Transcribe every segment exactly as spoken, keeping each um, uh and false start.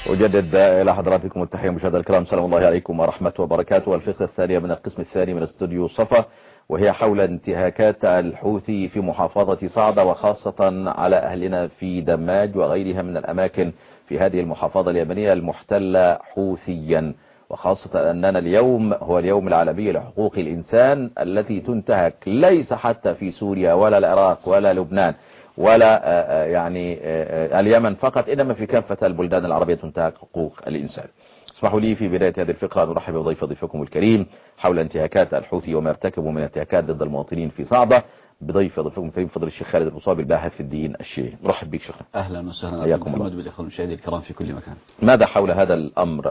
أجدد إلى حضراتكم التحية مشاهدينا الكرام، سلام الله عليكم ورحمته وبركاته. والفقرة الثانية من القسم الثاني من استوديو صفا، وهي حول انتهاكات الحوثي في محافظة صعدة، وخاصة على أهلنا في دماج وغيرها من الأماكن في هذه المحافظة اليمنية المحتلة حوثيا، وخاصة أننا اليوم هو اليوم العالمي لحقوق الإنسان التي تنتهك ليس حتى في سوريا ولا العراق ولا لبنان ولا يعني اليمن فقط، إنما في كافة البلدان العربية تنتهك حقوق الإنسان. اسمحوا لي في بداية هذه الفقرة أن أرحب بضيف ضيفكم الكريم حول انتهاكات الحوثي وما يرتكبه من انتهاكات ضد المواطنين في صعدة، بضيف ضيفكم الكريم فضل الشيخ خالد المصابي الباحث في الدين الشيعي. نرحب بك شيخنا. أهلا وسهلا. حياكم الله. بالإخوة المشاهدين الكرام في كل مكان. ماذا حول هذا الأمر؟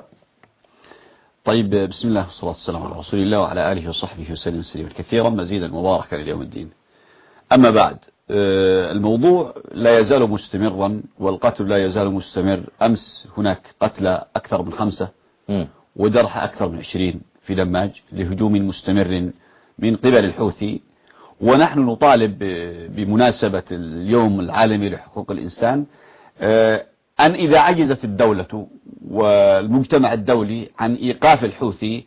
طيب، بسم الله والصلاة والسلام على رسول الله وعلى آله وصحبه وسلم تسليما كثيرا مزيدا مباركا ليوم الدين. أما بعد، الموضوع لا يزال مستمرا والقتل لا يزال مستمر. أمس هناك قتلى أكثر من خمسة وجرح أكثر من عشرين في دماج لهجوم مستمر من قبل الحوثي، ونحن نطالب بمناسبة اليوم العالمي لحقوق الإنسان أن إذا عجزت الدولة والمجتمع الدولي عن إيقاف الحوثي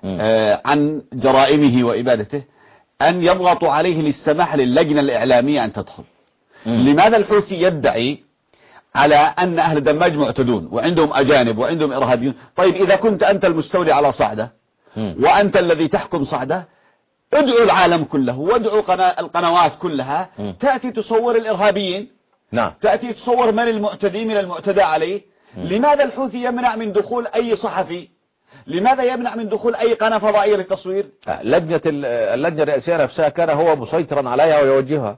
عن جرائمه وإبادته أن يضغطوا عليه للسماح للجنة الإعلامية أن تدخل. لماذا الحوثي يدعي على أن أهل دماج معتدون وعندهم أجانب وعندهم إرهابيون؟ طيب، إذا كنت أنت المستولي على صعدة وأنت الذي تحكم صعدة، ادعو العالم كله وادعو القنوات كلها تأتي تصور الإرهابيين، نعم، تأتي تصور من المعتدي من المعتدى عليه. لماذا الحوثي يمنع من دخول أي صحفي؟ لماذا يمنع من دخول أي قناة فضائية للتصوير؟ لجنة اللجنة الرئاسية نفسها كان هو مسيطرا عليها ويوجهها.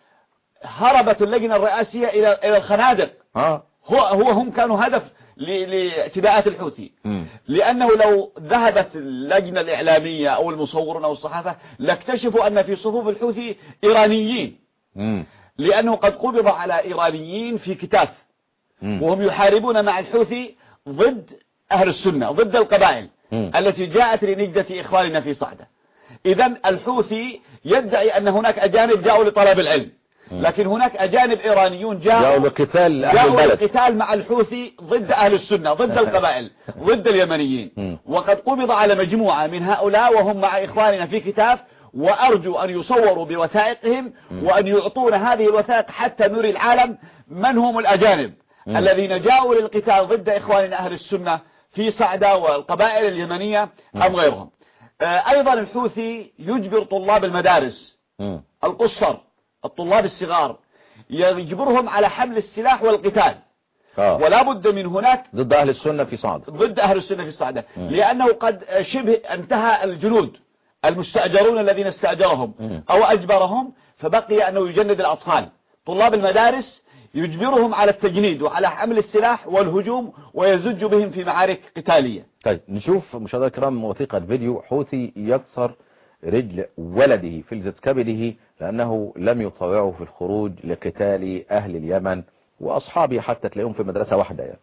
هربت اللجنة الرئاسية إلى إلى الخنادق. آه. هو هو هم كانوا هدف لاعتداءات الحوثي، لأنه لو ذهبت اللجنة الإعلامية أو المصورون أو الصحافة لاكتشفوا أن في صفوف الحوثي إيرانيين، م. لأنه قد قبض على إيرانيين في كتاف، م. وهم يحاربون مع الحوثي ضد أهل السنة، ضد القبائل م. التي جاءت لنجدة إخواننا في صعدة. إذن الحوثي يدعي أن هناك أجانب جاءوا لطلب العلم، لكن هناك أجانب إيرانيون جاءوا لقتال أهل جاءوا البلد، للقتال مع الحوثي ضد أهل السنة، ضد القبائل، ضد اليمنيين. وقد قبض على مجموعة من هؤلاء وهم مع إخواننا في كتاف، وأرجو أن يصوروا بوثائقهم وأن يعطونا هذه الوثائق حتى نري العالم من هم الأجانب م. الذين جاءوا للقتال ضد إخواننا أهل السنة في صعدة والقبائل اليمنية أم غيرهم. أيضا الحوثي يجبر طلاب المدارس م. القصر، الطلاب الصغار، يجبرهم على حمل السلاح والقتال. آه. ولا بد من هناك ضد أهل السنة في صعدة، ضد أهل السنة في صعدة، لأنه قد شبه انتهى الجنود المستأجرون الذين استأجرهم م. أو أجبرهم، فبقي أنه يجند الأطفال. طلاب المدارس يجبرهم على التجنيد وعلى حمل السلاح والهجوم ويزج بهم في معارك قتالية. طيب، نشوف مشاهدينا الكرام وثيقة فيديو حوثي يكسر رجل ولده فلذة كبده لأنه لم يطاوعه في الخروج لقتال أهل اليمن وأصحابه، حتى تلاقيهم في مدرسة واحدة يعني.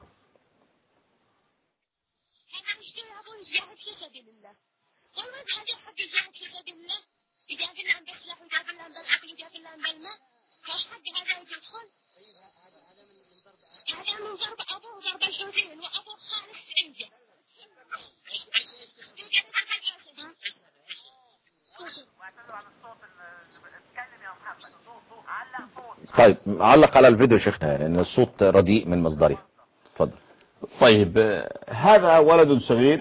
طيب، علق على الفيديو شيخنا، يعني ان الصوت رديء من مصدره. اتفضل. طيب، هذا ولد صغير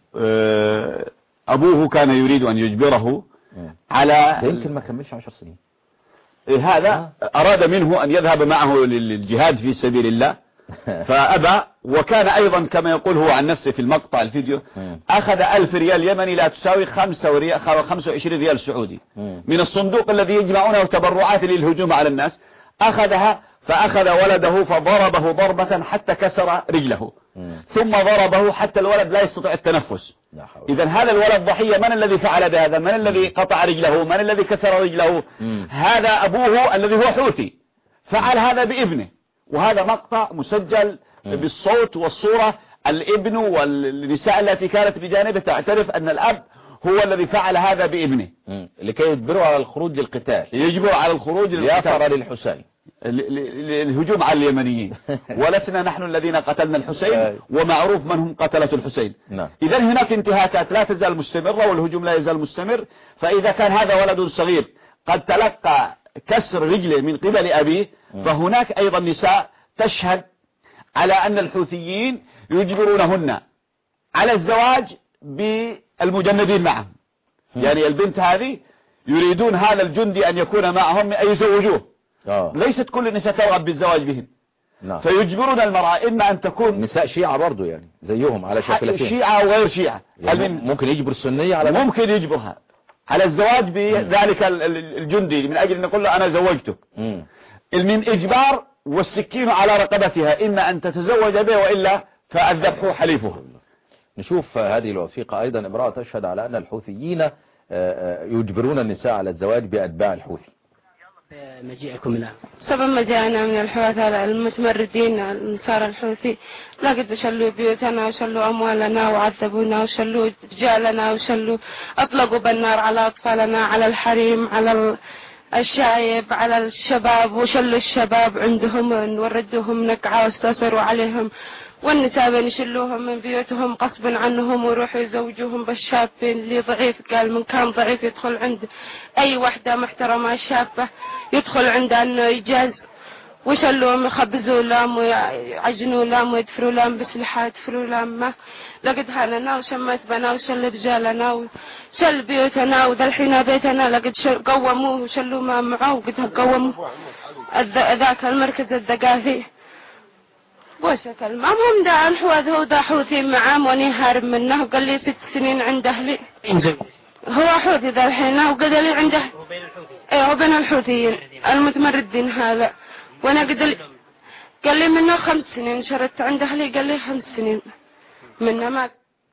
ابوه كان يريد ان يجبره م. على يمكن ما كملش عشر سنين. هذا اراد منه ان يذهب معه للجهاد في سبيل الله فابى، وكان ايضا كما يقول هو عن نفسه في المقطع الفيديو اخذ ألف ريال يمني لا تساوي خمسة وعشرين ريال سعودي من الصندوق الذي يجمعونه تبرعات للهجوم على الناس. أخذها فأخذ ولده فضربه ضربة حتى كسر رجله، ثم ضربه حتى الولد لا يستطيع التنفس. إذا هذا الولد ضحية. من الذي فعل بهذا؟ من الذي قطع رجله؟ من الذي كسر رجله؟ هذا أبوه الذي هو حوثي فعل هذا بابنه، وهذا مقطع مسجل بالصوت والصورة. الابن والنساء التي كانت بجانبه تعترف أن الأب هو الذي فعل هذا بابنه لكي يجبره على الخروج للقتال، يجبر على الخروج للقتال للحسين. للهجوم على اليمنيين ولسنا نحن الذين قتلنا الحسين ومعروف من هم قتلة الحسين. إذا هناك انتهاكات لا تزال مستمرة والهجوم لا يزال مستمر. فإذا كان هذا ولد صغير قد تلقى كسر رجله من قبل أبيه فهناك أيضا نساء تشهد على أن الحوثيين يجبرونهن على الزواج بالمجندين معهم. يعني البنت هذه يريدون هذا الجندي أن يكون معهم أي يزوجوه. آه. ليست كل النساء ترغب بالزواج بهم. نعم. فيجبرون المرأة إما أن تكون نساء شيعة برضو يعني زيهم على شكلتين شيعة وغير شيعة يعني ممكن يجبر السنية على ممكن يجبرها على الزواج بذلك الجندي من أجل أن نقول له أنا زوجتك. مم. من إجبار والسكين على رقبتها إما أن تتزوج به وإلا فالذبح حليفه. نشوف هذه الوثيقة أيضا امرأة تشهد على أن الحوثيين يجبرون النساء على الزواج بأتباع الحوثي. مجيئكم هنا سبب مجيئنا من الحوثي المتمردين النصارى الحوثي لقد شلوا بيوتنا وشلوا أموالنا وعذبونا وشلوا رجالنا وشلوا أطلقوا بالنار على أطفالنا على الحريم على الشايب على الشباب وشلوا الشباب عندهم وردوهم نكعة واستأثروا عليهم والنساء يشلوهم من بيوتهم غصبا عنهم ويروحوا يزوجوهم بالشاب اللي ضعيف. قال من كان ضعيف يدخل عند أي وحدة محترمة شابة يدخل عندها أنه يجاز وشلوهم يخبزوا لهم ويعجنوا لهم ويدفروا لهم بسلحة يدفروا لهم ما لقد هاننا وشمت بنا وشل رجالنا وشل بيوتنا وذا الحين بيتنا لقد قوموه وشلوا ما معه وقد قوموا ذاك المركز الثقافي وشكل المهم ده الحوث هو ده حوثي معاه واني هارب منه وقال لي ست سنين عند أهلي. هو حوثي ذا الحين وقال لي عنده ايه وبين الحوثيين المتمردين هذا وانا قد قال لي منه خمس سنين شردت عند أهلي قال لي خمس سنين منه ما.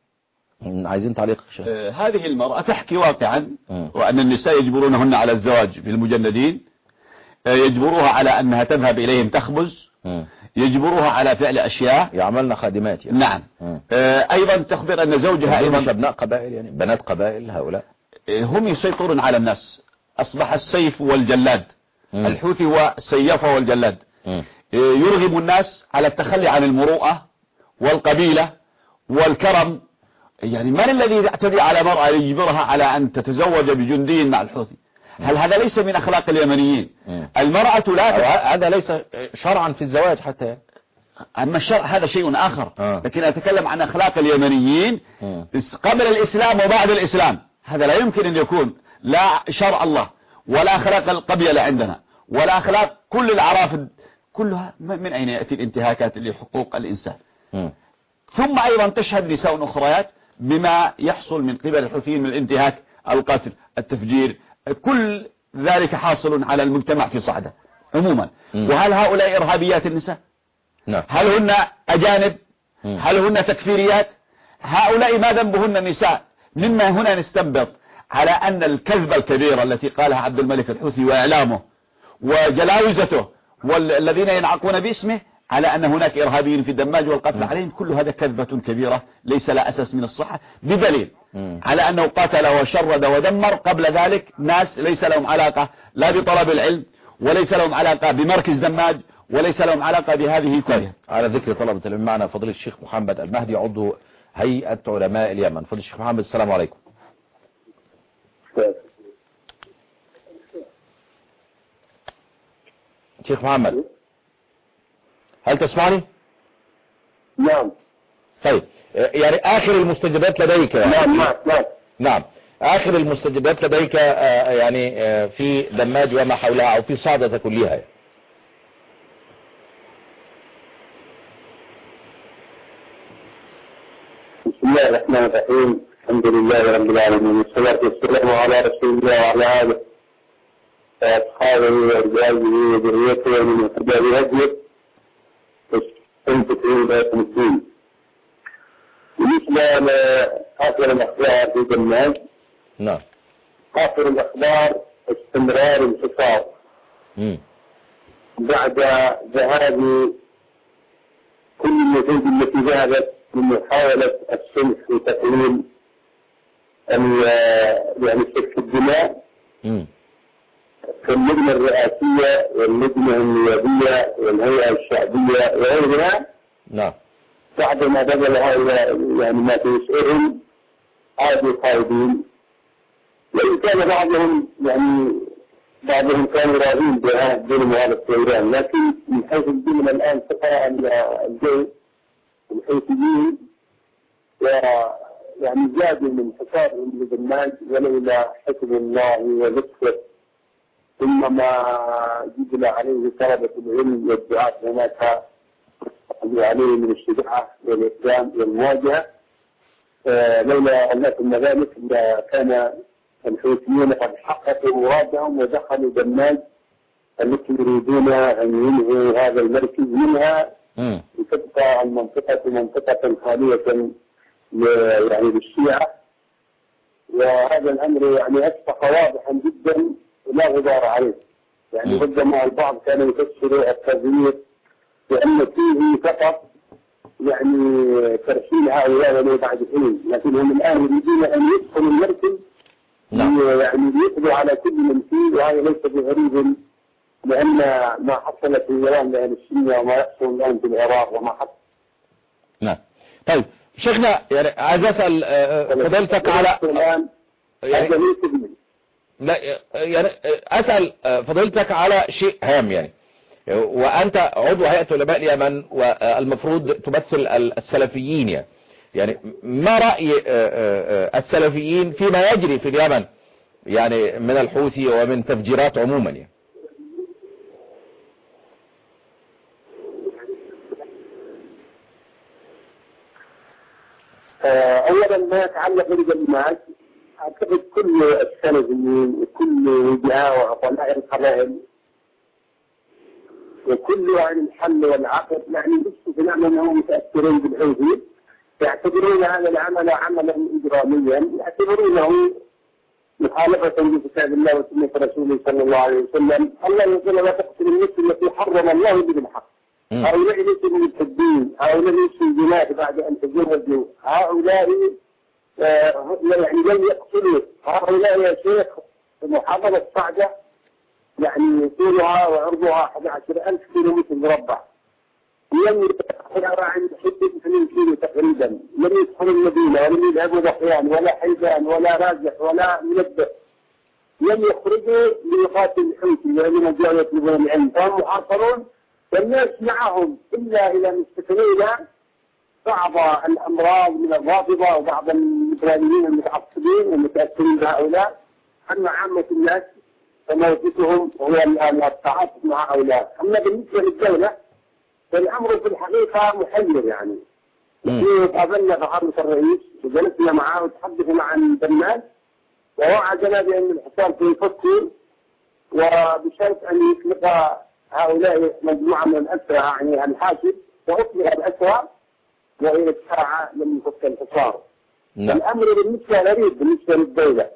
عايزين تعليق شيخ. آه هذه المرأة تحكي واقعا وأن النساء يجبرونهن على الزواج بالمجندين. آه يجبروها على أنها تذهب إليهم تخبز. م. يجبروها على فعل أشياء يعملن خادمات يعني. نعم. آه أيضا تخبر أن زوجها أيضا أبناء قبائل يعني بنات قبائل هؤلاء آه هم يسيطرون على الناس. أصبح السيف والجلاد. م. الحوثي هو السيافة والجلاد. م. آه يرغب الناس على التخلي عن المروءة والقبيلة والكرم. يعني من الذي يعتدي على مرأة يجبرها على أن تتزوج بجندي مع الحوثي؟ هل هذا ليس من أخلاق اليمنيين؟ م. المرأة لا هذا ليس شرعا في الزواج حتى. أما الشرع هذا شيء آخر. آه. لكن أتكلم عن أخلاق اليمنيين م. قبل الإسلام وبعد الإسلام. هذا لا يمكن أن يكون لا شرع الله ولا أخلاق القبيلة عندنا ولا أخلاق كل العرافد كلها. من أين يأتي الانتهاكات لحقوق الإنسان؟ م. ثم أيضا تشهد نساء أخريات بما يحصل من قبل الحوثيين من الانتهاك القتل التفجير كل ذلك حاصل على المجتمع في صعدة عموما. م. وهل هؤلاء إرهابيات النساء؟ نعم. هل هن أجانب؟ م. هل هن تكفيريات؟ هؤلاء ما ذنبهن النساء؟ مما هنا نستنبط على أن الكذبة الكبيرة التي قالها عبد الملك الحوثي وإعلامه وجلاوزته والذين ينعقون باسمه على أن هناك إرهابيين في الدماج والقتل م. عليهم كل هذا كذبة كبيرة ليس لا أساس من الصحة بدليل م. على أنه قتل وشرد ودمر قبل ذلك ناس ليس لهم علاقة لا بطلب العلم وليس لهم علاقة بمركز دماج وليس لهم علاقة بهذه كلها. على ذكر طلبة العلم معنا فضيلة الشيخ محمد المهدي عضو هيئة علماء اليمن. فضيلة الشيخ محمد السلام عليكم. شيخ محمد هل تسمعني؟ نعم. طيب يعني آخر المستجدات لديك يعني. نعم نعم نعم نعم آخر المستجدات لديك يعني في دماج وما حولها أو في صعدة كلها يعني. بسم الله الرحمن الرحيم. الحمد لله رب العالمين والصلاة والسلام على رسول الله وعلى آله وأصحابه وأزواجه وذريته ومن اهتدى بهديه واستمسك بهداية الدين. بالنسبة لآخر الأخبار في دماج. نعم. آخر الأخبار استمرار الحصار. امم بعد ذهاب كل الوفود التي ذهبت لمحاولة الصلح وتقليل يعني سفك الدماء. امم في اللجنة الرئاسية واللجنة النيابية والهيئة الشعبية وغيرها. نعم. بعد ما بذل هؤلاء يعني ما تسئلهم عادوا قائدين، وإن كان بعضهم يعني بعضهم كانوا راضين بظلم هذا الطيران، لكن من حيث الجملة الآن فقراء الجو الحوثيين ويعني زادوا من حصارهم لدماج، ولولا حكم الله ولطفه ثم ما جبل عليه طلبة العلم والدعاة هناك عليه من الشجاعة والإسلام والمواجهة، لولا أنكم ذلك كان الحوثيون قد حققوا مرادهم ودخلوا دماج التي يريدون أن ينهوا هذا المركز منها لتبقى المنطقة منطقة خالية يعني للشيعة. وهذا الأمر يعني أصبح واضحا جدا لا غبار عليه. يعني ربما البعض كان يفسر التغيير بأن فيه فقط يعني ترحيل هؤلاء ولو بعد حين، لكنهم الآن يريدون أن يدخلوا المركز يعني يقضوا على كل من فيه، وهذا ليس بغريب لأن ما حصل في إيران لأهل السنة وما يحصل الآن في العراق وما حصل. نعم. طيب شيخنا يعني عايز أسأل فضيلتك على يعني لا يعني أسأل فضيلتك على شيء هام، يعني وأنت عضو هيئة علماء اليمن والمفروض تمثل السلفيين، يعني يعني ما رأي السلفيين فيما يجري في اليمن يعني من الحوثي ومن تفجيرات عموما؟ يعني أولا ما يتعلق بالجماعات، أعتقد كل السلفيين وكل وجهاء وعقلاء القبائل وكل عن الحل والعقد يعني لسه بنعمل أنهم متأثرين بالحوثي، يعتبرون هذا العمل عملا إجراميا، يعتبرونه مخالفة لكتاب الله وسنة رسوله صلى الله عليه وسلم. الله يقول لا تقتل النفس التي حرم الله بالحق. هؤلاء ليسوا متحدين، هؤلاء ليسوا جنات بعد أن تزوجوا، هؤلاء آه يعني لم يقتلوا، هؤلاء يا شيخ محافظة صعدة يعني طولها وعرضها أحد عشر ألف كيلو متر مربع، لم يدخل عن حدة اثنين كيلو تقريبا، لم يدخل المدينة ولم يذهبوا ضحيان ولا حيدان ولا رازح ولا منبه، لم يخرجوا ليقاتل الحوثي ولم جاءوا يطلبون العلم، فهم محاصرون والناس معهم إلا إلى مستثنين بعض الأمراض من الرافضة وبعض الليبراليين المتعصبين والمتأثرين بهؤلاء. أما عامة الناس فموقفهم هو الآن التعاطف مع هؤلاء. أما بالنسبة للدولة فالأمر في الحقيقة محير، يعني قابلنا فخامة الرئيس وجلسنا معه وتحدثنا عن دماج ووعدنا بأن الحصار سيفكر وبشرط أن يطلق هؤلاء مجموعة من الأسرى يعني الحاشد وأطلق الأسرى وإلى الساعة لم يفك الحصار. الأمر بالنسبة غريب بالنسبة للدولة،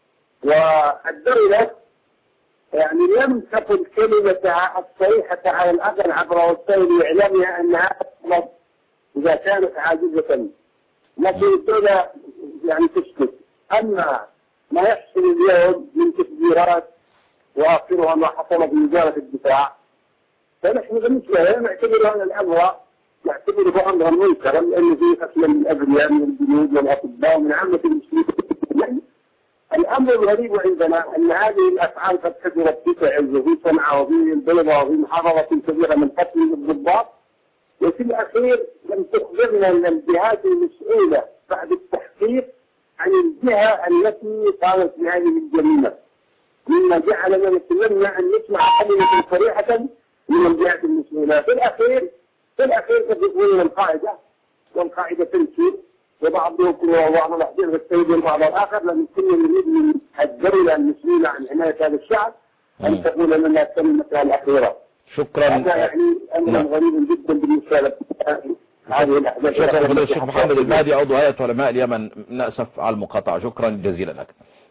والدولة يعني لم تقل كلمتها الصريحة على الأقل عبر وسائل إعلامها أنها تطلب إذا كانت عاجزة، لكن الدولة يعني تسكت. أما ما يحصل اليوم من تفجيرات وآخرها ما حصل في وزارة الدفاع، فنحن بالنسبة لنا نعتبر أن الأمر نعتبره أمرا منكرا، لأنه فيه قتل من الأبرياء من الجنود والأطباء ومن عامة المسلمين. الأمر الغريب عندنا أن هذه الأفعال قد كثرت في تعز وفي صنعاء وفي البيضاء وفي محافظة كبيرة من قتل الضباط، وفي الأخير لم تخبرنا أن الجهات المسؤولة بعد التحقيق عن الجهة التي قامت بهذه الجريمة، مما جعلنا نتمنى أن نسمع كلمة صريحة من الجهات المسؤولة. في الأخير في الأخير قد يكون القاعدة والقاعدة تنشير وبعضهم وبعض الأحداث السيد وبعض الآخر، لم يكن يريد من الدولة المسؤولة عن حماية هذا الشعب أن تقول لنا كلمتها الأخيرة. شكرا. هذا يعني أمر غريب جدا بالنسبة لهذه الأحداث. شكرا لفضيلة الشيخ محمد المهدي عضو هيئة علماء اليمن، نأسف على المقاطعة، شكرا جزيلا لك.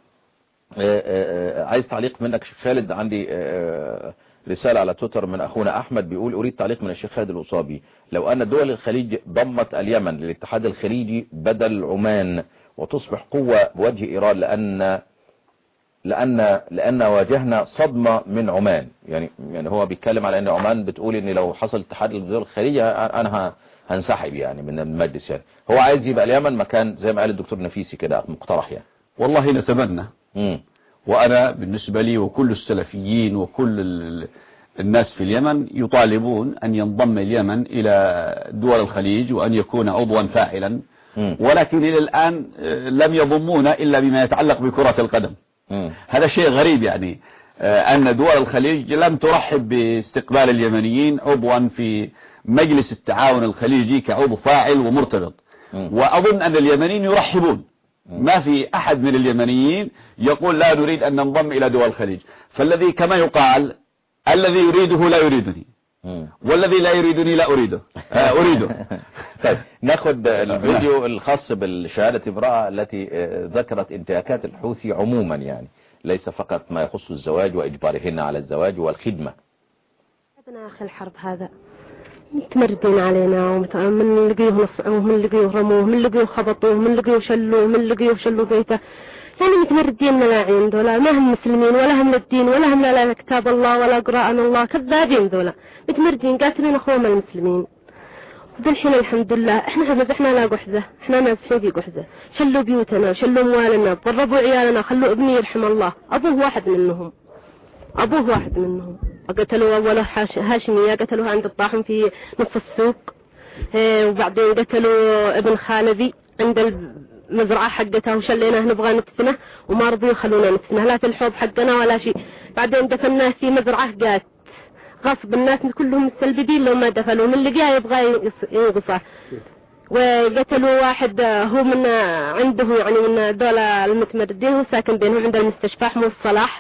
عايز تعليق منك شيخ خالد. عندي رسالة على تويتر من أخونا أحمد بيقول أريد تعليق من الشيخ خالد الأصابي، لو أن دول الخليج ضمت اليمن للاتحاد الخليجي بدل عمان وتصبح قوة بوجه إيران، لأن لأن لأن واجهنا صدمة من عمان. يعني يعني هو بيتكلم على أن عمان بتقول إن لو حصل اتحاد الدول الخليجية أنا هنسحب يعني من المجلس. يعني هو عايز يبقى اليمن مكان زي ما قال الدكتور نفيسي كده مقترح يعني. والله نتمنى. مم. وأنا بالنسبة لي وكل السلفيين وكل الناس في اليمن يطالبون أن ينضم اليمن إلى دول الخليج وأن يكون عضوا فاعلا، ولكن إلى الآن لم يضمون إلا بما يتعلق بكرة القدم. م. هذا شيء غريب يعني أن دول الخليج لم ترحب باستقبال اليمنيين عضوا في مجلس التعاون الخليجي كعضو فاعل ومرتبط. م. وأظن أن اليمنيين يرحبون. م. ما في أحد من اليمنيين يقول لا نريد أن ننضم إلى دول الخليج. فالذي كما يقال الذي يريده لا يريدني، والذي لا يريدني لا أريده أريده. طيب ناخد الفيديو الخاص بالشهادة امرأة التي ذكرت انتهاكات الحوثي عموما، يعني ليس فقط ما يخص الزواج وإجبارهن على الزواج والخدمة. أبناء أخي الحرب هذا متمردين علينا، ومن لقيوه نصعوه، من لقيوه رموه، من لقيوه خبطوه، من لقيوه شلوه، من لقيوه شلوا بيته. يعني متمردين ملاعين ذولا، ما هم مسلمين ولا هم للدين ولا هم لا كتاب الله ولا قرآن الله، كذابين ذولا متمردين قاتلين أخوهم المسلمين. وذلحين الحمد لله احنا هذا احنا لا قحزة، احنا ناس شوقي قحزة، شلوا بيوتنا وشلوا اموالنا، ضربوا عيالنا، خلوا ابني يرحم الله، ابوه واحد منهم ابوه واحد منهم قتلوا اوله هاشمية، قتلوها عند الطاحن في نص السوق. اه وبعدين قتلوا ابن خالدي عند المزرعة حقته وشليناه نبغى ندفنه وما رضوا يخلونا ندفنه، لا في الحوض حقنا ولا شيء. بعدين دفناه في مزرعة قات غصب، الناس كلهم مستلبدين لو ما دفنوا، من لقاه يبغى ينقصه. وقتلوا واحد هو من عنده يعني من دول المتمردين، هو ساكن بينهم عند المستشفى حمو الصلاح،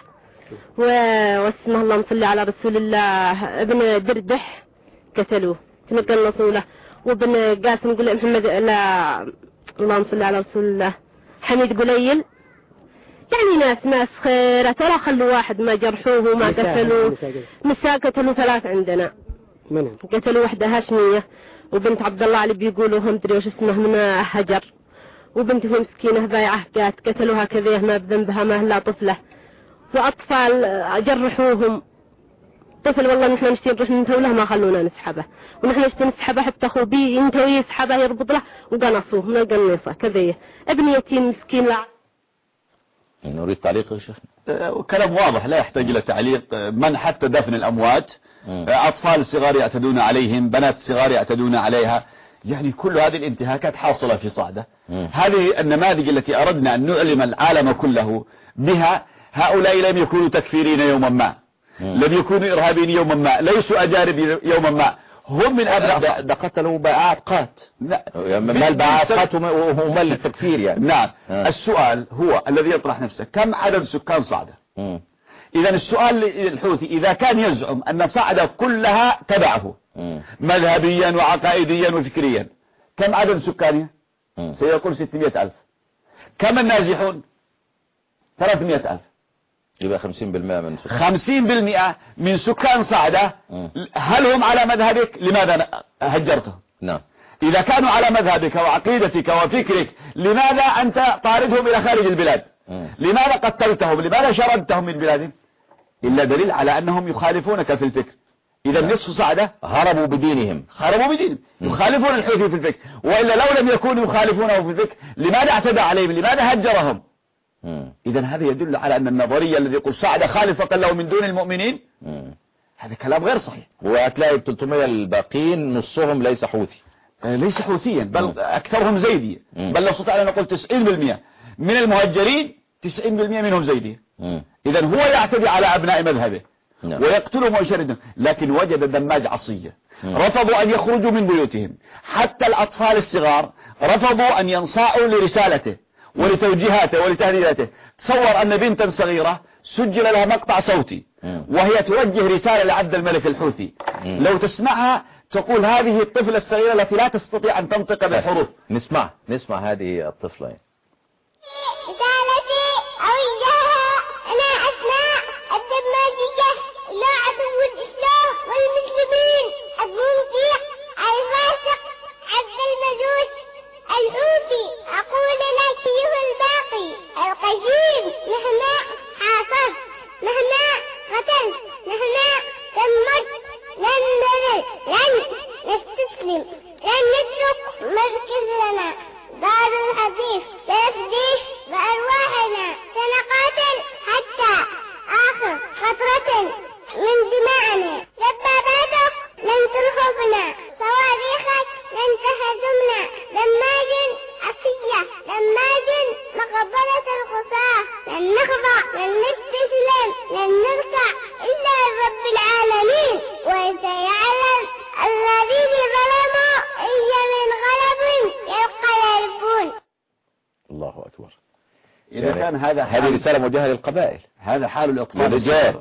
واسمه اللهم صل على رسول الله ابن دردح قتلوه تنقلصوا له. وابن قاسم قل محمد لا اللهم صل على رسول الله حميد قليل، يعني ناس ناس خيرة ترى، خلوا واحد ما جرحوه وما قتلوه. نساء قتلوا ثلاث عندنا، قتلوا واحدة هاشمية وبنت عبد الله علي بيقولوا هم دري وش اسمه من هجر، وبنت هي مسكينة بايعة قات قتلوها كذيه ما بذنبها ما لا طفلة. وأطفال جرحوهم، طفل والله نحن نشتي نروح ننتوله ما خلونا نسحبه، ونحن نشتي نسحبه حتى أخوه بي ينتوي يسحبه يربط له وقنصوه من القنيصة كذيه. ابن يتيم مسكين لا. نريد تعليق يا شيخ. كلام واضح لا يحتاج إلى تعليق. من حتى دفن الأموات، أطفال صغار يعتدون عليهم، بنات صغار يعتدون عليها، يعني كل هذه الانتهاكات حاصلة في صعدة. هذه النماذج التي أردنا أن نعلم العالم كله بها. هؤلاء لم يكونوا تكفيرين يوما ما، لم يكونوا إرهابيين يوما ما، ليسوا أجانب يوما ما، هم من أبناء. ده قتلوا بائعات قات، مال بائعات قات ومال التكفير يعني. نعم. آه. السؤال هو الذي يطرح نفسه، كم عدد سكان صعدة؟ إذا السؤال للحوثي إذا كان يزعم أن صعدة كلها تبعه مذهبيا وعقائديا وفكريا، كم عدد سكانها؟ سيقول ستمائة ألف. كم النازحون؟ ثلاثمائة ألف. يبقى خمسين بالمئة من سكان خمسين بالمئة من سكان صعدة. هل هم على مذهبك؟ لماذا هجرتهم؟ نعم. إذا كانوا على مذهبك وعقيدتك وفكرك، لماذا أنت طاردهم إلى خارج البلاد؟ م. لماذا قتلتهم؟ لماذا شردتهم من بلادهم؟ إلا دليل على أنهم يخالفونك في الفكر. إذا نعم. نصف صعدة هربوا بدينهم، هربوا بدينهم، يخالفون الحوثي في الفكر. وإلا لو لم يكونوا يخالفونه في الفكر لماذا اعتدى عليهم؟ لماذا هجرهم؟ إذا هذا يدل على أن النظرية الذي يقول صعدة خالصة له من دون المؤمنين، مم. هذا كلام غير صحيح. وهتلاقي ثلاثمائة الباقين نصهم ليس حوثي، آه ليس حوثيا، بل مم. أكثرهم زيدي. مم. بل لو استطعنا نقول تسعين بالمئة من المهجرين تسعين بالمئة منهم زيدي. إذا هو يعتدي على أبناء مذهبه مم. ويقتلهم ويشردهم، لكن وجد دماج عصية. مم. رفضوا أن يخرجوا من بيوتهم، حتى الأطفال الصغار رفضوا أن ينصاعوا لرسالته ولتوجيهاته ولتهديداته. تصور أن بنتا صغيرة سجل لها مقطع صوتي وهي توجه رسالة لعبد الملك الحوثي، لو تسمعها تقول هذه الطفلة الصغيرة التي لا تستطيع أن تنطق بالحروف. نسمع نسمع هذه الطفلة. رسالتي أوجهها أنا أسماء الدماجية إلى عدو الإسلام والمسلمين المنطق الفاسق عبد المجوس الحوثي. أقول لك أيها الباقي القديم مهما حاصل لن نستسلم، لن نترك مركز لنا، دار الحديث سنفديه بأرواحنا، سنقاتل حتى آخر قطرة من دماءنا، دباباتك لن ترهبنا، صواريخك لن تهزمنا، دماج عفية دماج مقبرة القصاة، لن نخضع لن نستسلم لن نركع إلا رب العالمين، وسيعلم الذين ظلموا أي من غلب ينقلبون. الله أكبر. إذا يعني كان هذا هذه رسالة موجهة للقبائل، هذا حال الإطلاق للرجال،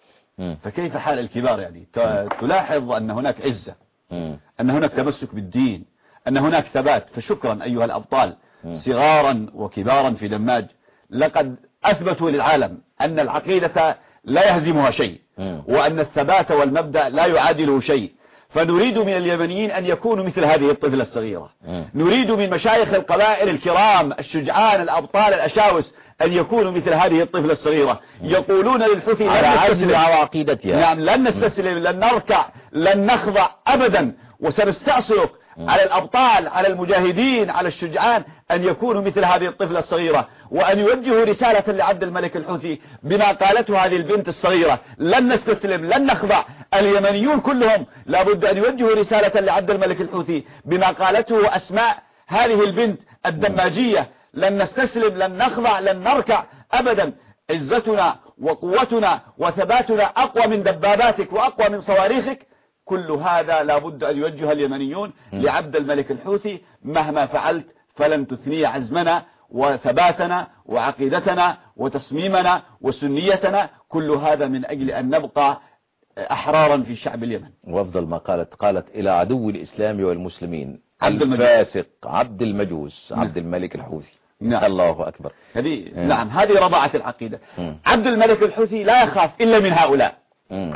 فكيف حال الكبار؟ يعني تلاحظ أن هناك عزة، مم. أن هناك تمسك بالدين، أن هناك ثبات. فشكرا أيها الأبطال صغارا وكبارا في دماج، لقد أثبتوا للعالم أن العقيدة لا يهزمها شيء، وأن الثبات والمبدأ لا يعادله شيء. فنريد من اليمنيين أن يكونوا مثل هذه الطفلة الصغيرة، نريد من مشايخ القبائل الكرام الشجعان الأبطال الأشاوس أن يكونوا مثل هذه الطفلة الصغيرة، يقولون للحوثي على عزمها وعقيدتها، نعم لن نستسلم لن نركع لن نخضع أبدا، وسنستأصلك على الأبطال على المجاهدين على الشجعان أن يكونوا مثل هذه الطفلة الصغيرة، وأن يوجهوا رسالة لعبد الملك الحوثي بما قالته هذه البنت الصغيرة: لن نستسلم لن نخضع. اليمنيون كلهم لابد أن يوجهوا رسالة لعبد الملك الحوثي بما قالته أسماء هذه البنت الدماجية: لن نستسلم لن نخضع لن نركع أبدا، عزتنا وقوتنا وثباتنا أقوى من دباباتك وأقوى من صواريخك. كل هذا لابد أن يوجه اليمنيون لعبد الملك الحوثي: مهما فعلت فلن تثني عزمنا وثباتنا وعقيدتنا وتصميمنا وسنيتنا، كل هذا من أجل أن نبقى أحرارا في شعب اليمن. وافضل ما قالت قالت إلى عدو الإسلام والمسلمين عبد الفاسق عبد المجوس عبد الملك الحوثي. نعم. الله أكبر. هذه نعم هذه رضاعة العقيدة. عبد الملك الحوثي لا يخاف إلا من هؤلاء، مم.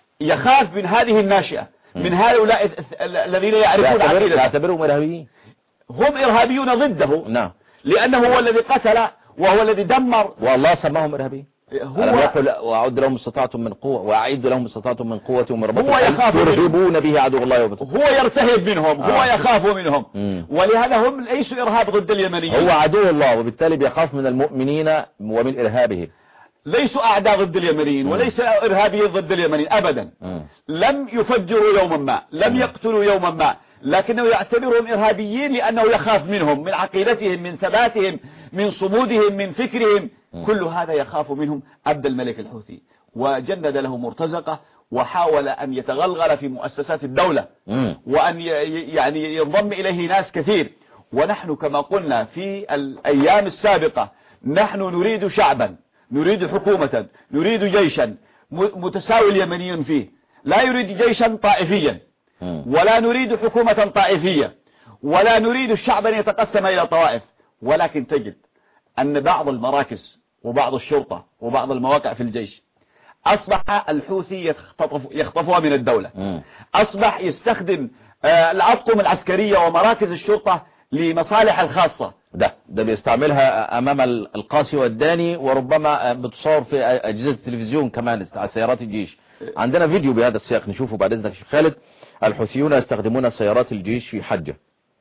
يخاف من هذه الناشئة، من هؤلاء الذين يعرفون عقيدته. يعتبرهم إرهابيين، هم إرهابيون ضده. نعم، لأنه هو الذي قتل وهو الذي دمر، والله سماهم إرهابيين. هو ألم يقل وأعد لهم استطعتم من قوة وأعد لهم استطعتم من قوة ومن رباط هو يخاف يرهبون به عدو الله وبطل. هو يرتهب منهم، هو آه. يخاف منهم. مم. ولهذا هم ليسوا إرهاب ضد اليمنيين، هو عدو الله وبالتالي بيخاف من المؤمنين ومن إرهابهم. ليسوا أعداء ضد اليمنيين وليس إرهابيين ضد اليمنيين أبدا. مم. لم يفجروا يوما ما، لم مم. يقتلوا يوما ما، لكنه يعتبرهم إرهابيين لأنه يخاف منهم، من عقيدتهم من ثباتهم من صمودهم من فكرهم. مم. كل هذا يخاف منهم عبد الملك الحوثي، وجند له مرتزقة وحاول أن يتغلغل في مؤسسات الدولة، مم. وأن يعني ينضم إليه ناس كثير. ونحن كما قلنا في الأيام السابقة نحن نريد شعبا، نريد حكومة، نريد جيشا متساوي اليمنيين فيه، لا يريد جيشا طائفيا، ولا نريد حكومة طائفية، ولا نريد الشعب أن يتقسم إلى طوائف. ولكن تجد أن بعض المراكز وبعض الشرطة وبعض المواقع في الجيش أصبح الحوثي يختطف يخطفها من الدولة، أصبح يستخدم الأطقم العسكرية ومراكز الشرطة لمصالح الخاصة. ده ده بيستعملها أمام القاسي والداني، وربما بتصور في أجهزة التلفزيون كمان على سيارات الجيش. عندنا فيديو بهذا السياق نشوفه بعد إذنك شيخ خالد. الحوثيون يستخدمون سيارات الجيش في حجة.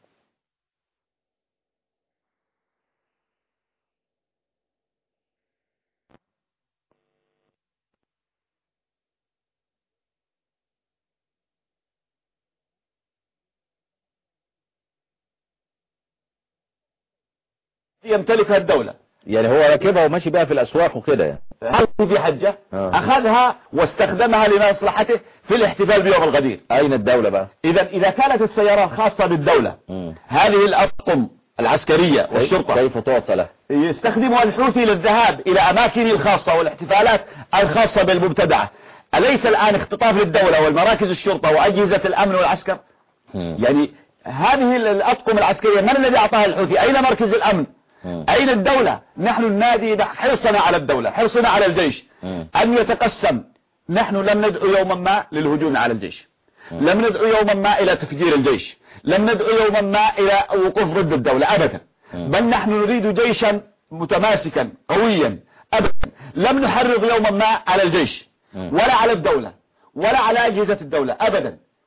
يمتلكها الدولة، يعني هو راكبها وماشي بها في الأسواق وكده يعني. في حجة آه. أخذها واستخدمها لمصلحته في الاحتفال بيوم الغدير. أين الدولة بقى؟ إذا إذا كانت السيارات خاصة بالدولة، مم. هذه الأطقم العسكرية والشرطة كيف تعطى له؟ يستخدمها الحوثي للذهاب إلى أماكن الخاصة والاحتفالات الخاصة بالمبتدعة. أليس الآن اختطاف للدولة والمراكز الشرطة وأجهزة الأمن والعسكر؟ مم. يعني هذه الأطقم العسكرية من الذي أعطاها الحوثي؟ أين مركز الأمن؟ مم. أين الدولة؟ نحن ننادي حرصنا على الدولة، حرصنا على الجيش مم. أن يتقسم. نحن لم ندعو يوما ما للهجوم على الجيش، مم. لم ندعو يوما ما إلى تفجير الجيش، لم ندعو يوما ما إلى وقوف ضد الدولة أبدا، مم. بل نحن نريد جيشا متماسكا قويا أبدا. لم نحرض يوما ما على الجيش مم. ولا على الدولة ولا على أجهزة الدولة أبدا،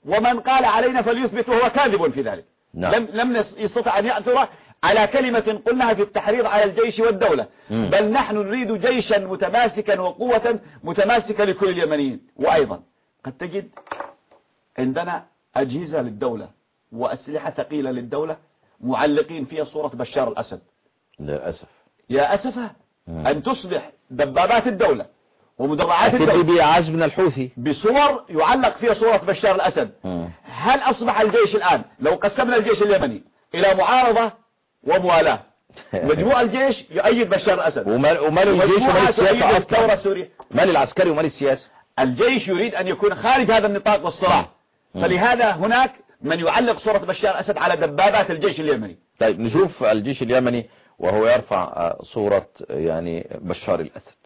ومن قال علينا فليثبت وهو كاذب في ذلك. نعم. لم لم يستطع أن يأثر على كلمة قلناها في التحريض على الجيش والدولة. مم. بل نحن نريد جيشا متماسكا وقوة متماسكة لكل اليمنيين. وأيضا قد تجد عندنا أجهزة للدولة وأسلحة ثقيلة للدولة معلقين فيها صورة بشار الأسد. للأسف يا أسفه أن تصبح دبابات الدولة ومدرعات الدولة بإعاز من الحوثي بصور يعلق فيها صورة بشار الأسد. مم. هل أصبح الجيش الآن لو قسمنا الجيش اليمني إلى معارضة وموالاة، مجموع الجيش يؤيد بشار الأسد ومال ومال الجيش ومال السياسة الثورة السورية، مال العسكري ومال السياسة. الجيش يريد أن يكون خارج هذا النطاق والصراع. فلهذا هناك من يعلق صورة بشار الأسد على دبابات الجيش اليمني. طيب نشوف الجيش اليمني وهو يرفع صورة يعني بشار الأسد.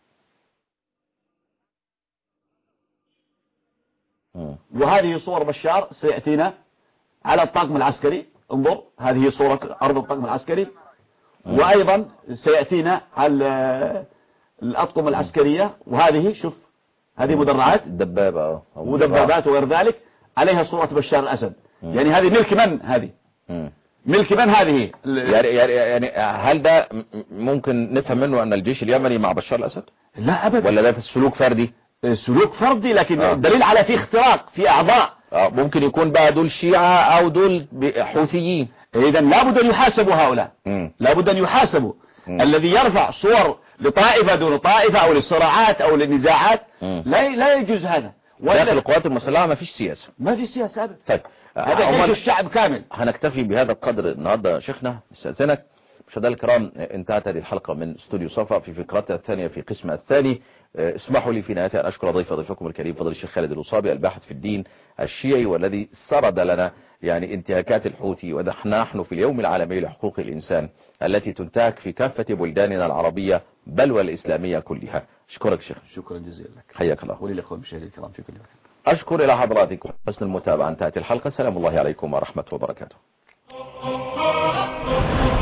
وهذه صور بشار سيأتينا على الطاقم العسكري. انظر هذه صورة أرض الطاقم العسكري. وأيضا سيأتينا على الأطقم العسكرية. وهذه شوف هذه مدرعات دبابة ودبابات وغير ذلك عليها صورة بشار الأسد. يعني هذه ملك من هذه ملك من هذه يعني, يعني هل ده ممكن نفهم منه أن الجيش اليمني مع بشار الأسد؟ لا أبدا. ولا ده سلوك فردي؟ سلوك فردي لكن آه. الدليل على فيه اختراق في أعضاء. آه ممكن يكون بقى دول شيعة أو دول حوثيين. إذا لابد أن يحاسبوا هؤلاء. مم. لابد أن يحاسبوا. مم. الذي يرفع صور لطائفة دون طائفة أو للصراعات أو للنزاعات لا لا يجوز هذا. داخل القوات المسلحة ما فيش سياسة. ما في سياسة أبدا. طيب هذا جيش الشعب كامل. هنكتفي بهذا القدر النهارده شيخنا استاذنك. مشاهدينا الكرام انتهت هذه الحلقة من استوديو صفا في فقرتها الثانية في قسمها الثاني. اسمحوا لي في نهايتها أن أشكر ضيف ضيفكم الكريم فضل الشيخ خالد الوصابي الباحث في الدين الشيعي والذي سرد لنا يعني انتهاكات الحوثي. ونحن في اليوم العالمي لحقوق الإنسان التي تنتهك في كافة بلداننا العربية بل والإسلامية كلها. أشكرك شيخ. شكرا جزيلا لك. حياك الله. وللأخوة المشاهدين الكرام في كل مكان. أشكر إلى حضراتكم حسن المتابعة. انتهت الحلقة. سلام الله عليكم ورحمة وبركاته.